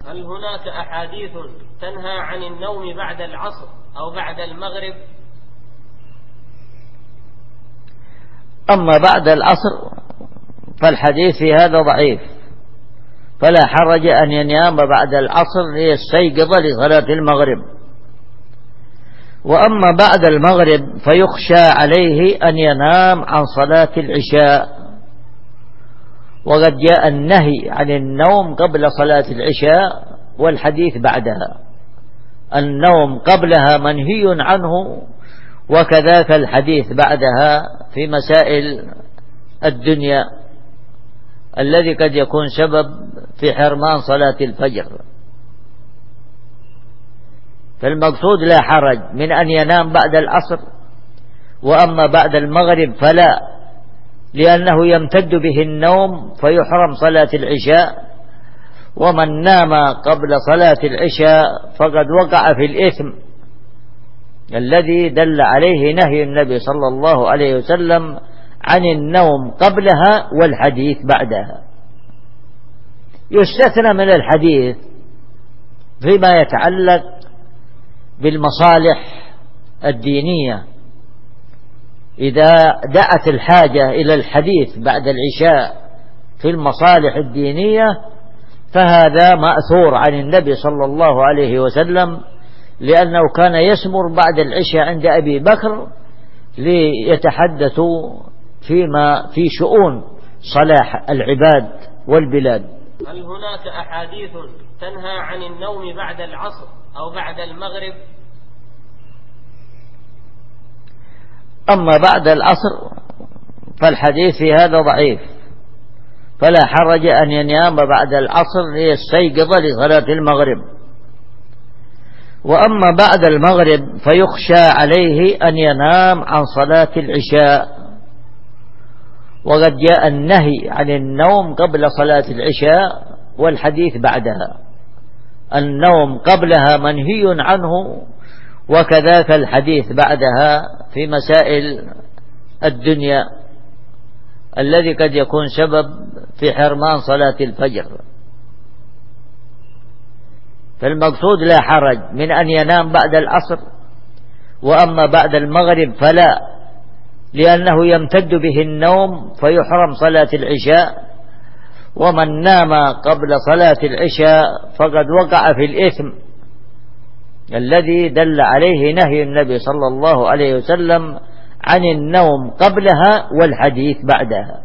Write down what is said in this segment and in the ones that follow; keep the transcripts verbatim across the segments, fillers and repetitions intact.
هل هناك أحاديث تنهى عن النوم بعد العصر أو بعد المغرب؟ أما بعد العصر فالحديث في هذا ضعيف، فلا حرج أن ينام بعد العصر ليستيقظ لصلاة المغرب. وأما بعد المغرب فيخشى عليه أن ينام عن صلاة العشاء، وقد جاء النهي عن النوم قبل صلاة العشاء والحديث بعدها. النوم قبلها منهي عنه، وكذاك الحديث بعدها في مسائل الدنيا الذي قد يكون سبب في حرمان صلاة الفجر. فالمقصود لا حرج من أن ينام بعد العصر. وأما بعد المغرب فلا، لأنه يمتد به النوم فيحرم صلاة العشاء، ومن نام قبل صلاة العشاء فقد وقع في الإثم الذي دل عليه نهي النبي صلى الله عليه وسلم عن النوم قبلها والحديث بعدها. يستثنى من الحديث فيما يتعلق بالمصالح الدينية، إذا دعت الحاجة إلى الحديث بعد العشاء في المصالح الدينية فهذا مأثور عن النبي صلى الله عليه وسلم، لأنه كان يسمر بعد العشاء عند أبي بكر ليتحدثوا فيما في شؤون صلاح العباد والبلاد. هل هناك أحاديث تنهى عن النوم بعد العصر أو بعد المغرب؟ أما بعد العصر فالحديث في هذا ضعيف، فلا حرج أن ينام بعد العصر ليستيقظ لصلاة المغرب. وأما بعد المغرب فيخشى عليه أن ينام عن صلاة العشاء، وقد جاء النهي عن النوم قبل صلاة العشاء والحديث بعدها. النوم قبلها منهي عنه، وكذاك الحديث بعدها في مسائل الدنيا الذي قد يكون سبب في حرمان صلاة الفجر. فالمقصود لا حرج من أن ينام بعد العصر. وأما بعد المغرب فلا، لأنه يمتد به النوم فيحرم صلاة العشاء، ومن نام قبل صلاة العشاء فقد وقع في الإثم الذي دل عليه نهي النبي صلى الله عليه وسلم عن النوم قبلها والحديث بعدها.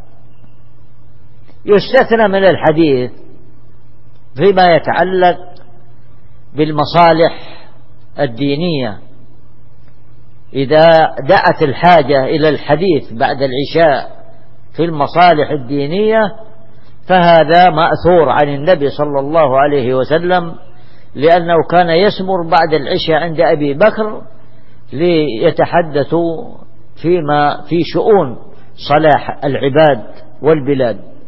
يستثنى من الحديث فيما يتعلق بالمصالح الدينية، إذا دعت الحاجة إلى الحديث بعد العشاء في المصالح الدينية فهذا مأثور عن النبي صلى الله عليه وسلم، لأنه كان يسمر بعد العشاء عند أبي بكر ليتحدثوا فيما في شؤون صلاح العباد والبلاد.